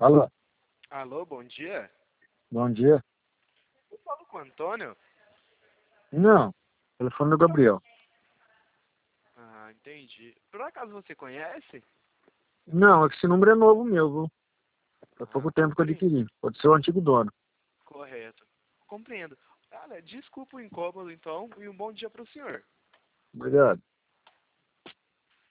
Alô, Alô, bom dia. bom dia. Eu falo com o Antônio. Não, telefone do Gabriel. Ah, entendi. Por acaso você conhece? Não, é que esse número é novo meu, viu? Faz Ah, pouco tempo que eu adquiri. Pode ser o antigo dono. correto. Compreendo. Olha, desculpa o incômodo então e um bom dia para o senhor. Obrigado.